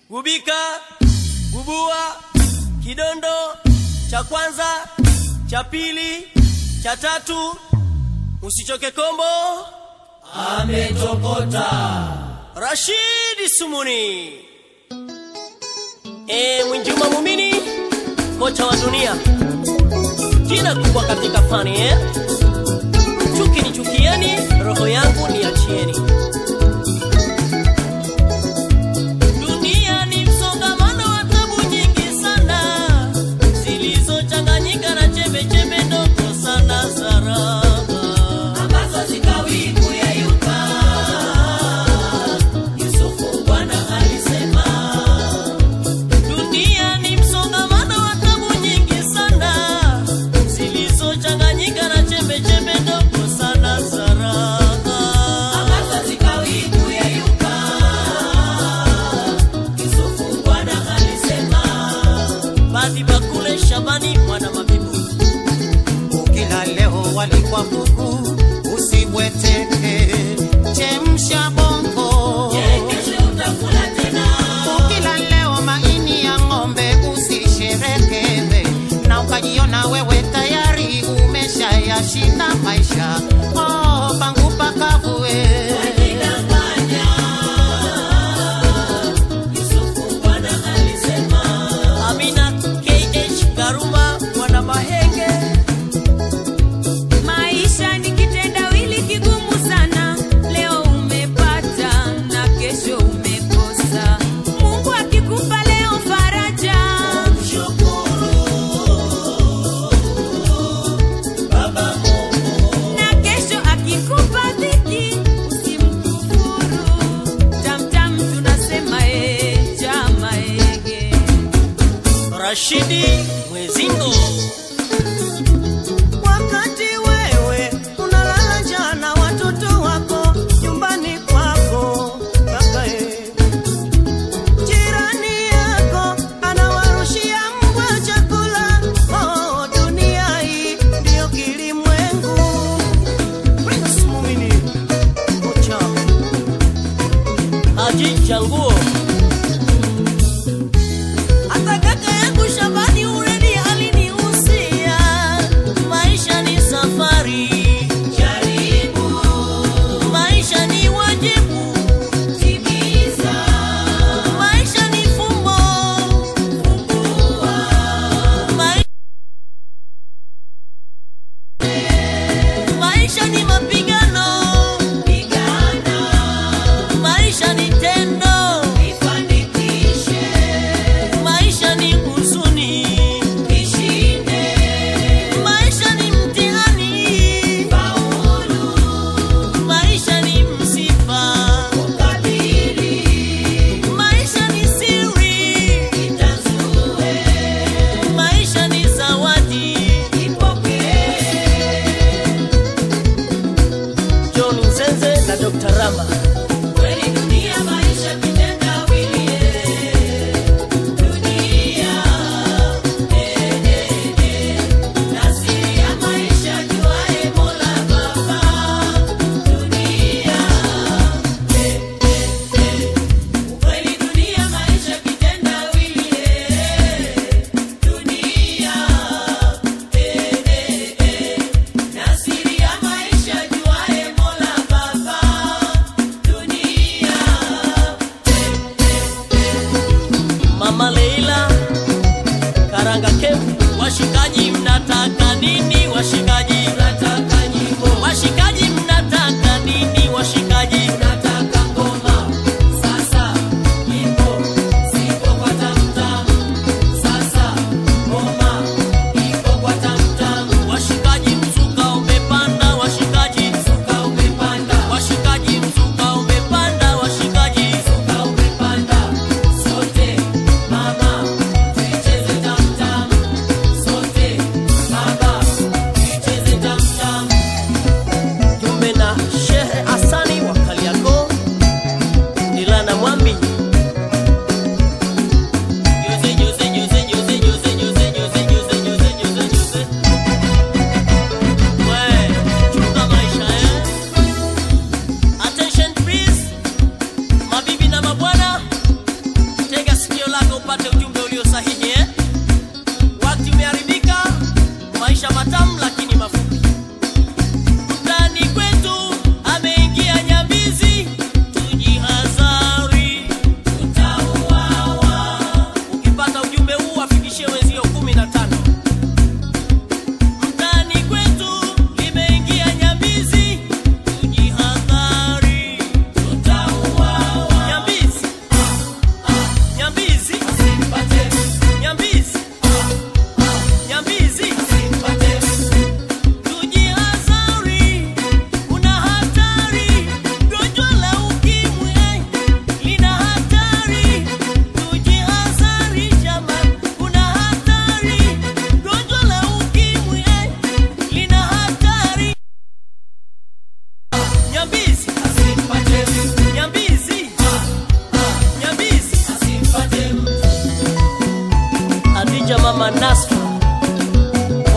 gubika, gubua, kidondo, cha kwanza, cha pili, cha tatu, usichoke kombo, ametokota. Rashidi Sumuni, Mwinjuma Mumini, kocha wa dunia, jina kubwa katika fani, chuki ni chukieni, roho yangu ni achieni. Dunia ni msongamano wa tabu nyingi sana, zilizochanganyika na chembe chembe ndogo sana sana, ambazo zikawi kuyeyuka. Yusufu Bwana alisema, dunia ni msongamano wa tabu nyingi sana, zilizochanganyika na chembe chembe ndogo sana sana, ambazo zikawi kuyeyuka. Yusufu Bwana alisema, basi bakule Shabani mwana Mabibu, ukila leo walikuwa kuku usibweteke, chemsha bongo, kesho utakula tena. ukila leo maini ya ng'ombe usisherekeze, na ukajiona wewe tayari umeshayashinda maisha. Oh, pangu pakavu Wajidanganya. Yusufu Bwana alisema. Amina KH Garuma mwana Mahenge, Maisha ni kitendawili kigumu sana, leo umepata na kesho umekosa. Mungu akikupa leo faraja, Baba Mungu. na kesho akikupa dhiki usimkufuru. Tamtam tunasema chama ege. Rashidi Mwezingo, wakati wewe unalala njaa na watoto wako nyumbani kwako, kakae jirani yako anawarushia mbwa chakula. Oh, dunia hii ndio kilimwengu. Prince Mumini, kocha Haji Changuo, hata kaka yangu Shabani uredi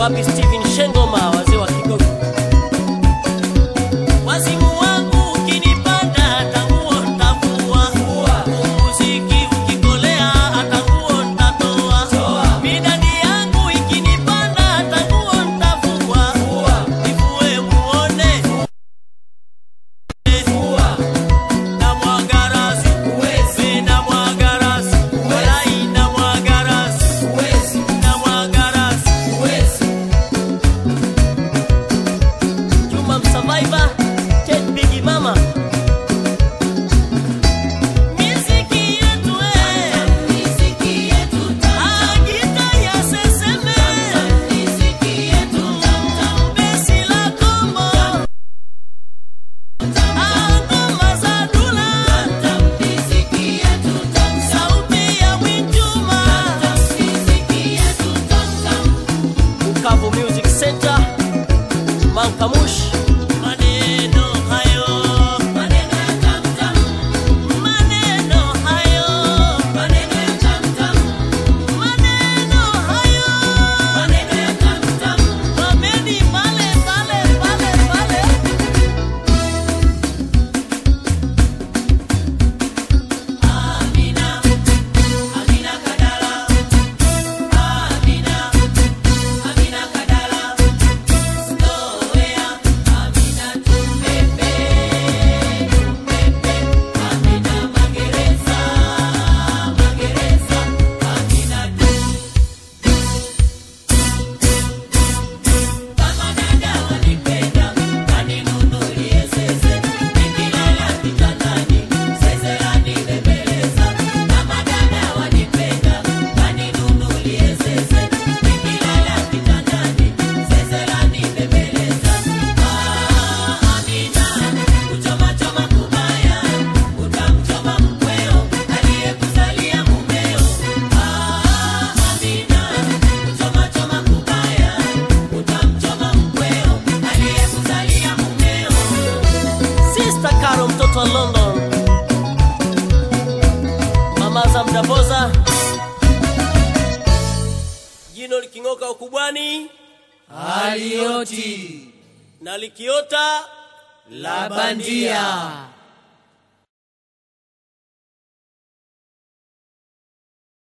Wapi Steven Shengoma, wazee wa Kigogo. Wazimu wangu ukinipanda tanguo ntavua, muziki ukikolea tanguo ntatoa, midadi yangu ikinipanda tanguo ntavua, nivue muone na mwagarasi, uwezi na mwagarasi, walai na mwagarasi, uwezi na mwagarasi, uwezi. Juma Msurvivor, Ted Biggie Mama. Miziki yetu miziki yetu agita ya seseme, miziki yetu besi la kombo, ngoma za dula, miziki yetu sauti ya Winjuma, miziki yetu Bukavu Music Center, Mankamush. Maneno hayo, maneno ya tamtam, maneno hayo, maneno ya tamtam, maneno hayo, maneno ya tamtam, wameni pale pale pale pale. Amina, Amina Kadala, Amina, Amina Kadala, Slowea, Amina Tumepe, Tumepe, Amina Magereza, Magereza, Amina tu. Kama dada wanipenda, kaninunulie sese, nikilala kitandani, sese lanibembeleza. Kama dada wanipenda, kaninunulie sese, nikilala kitandani, sese lanibembeleza. Amina, kuchoma choma kubaya, utamchoma mkweo, aliyekuzalia mumeo. Amina, kuchoma choma kubaya, utamchoma mkweo, aliyekuzalia mumeo. Sister Caro mtoto wa London, mama za Mdavoza, jino liking'oka ukubwani Alioti na likiota la bandia.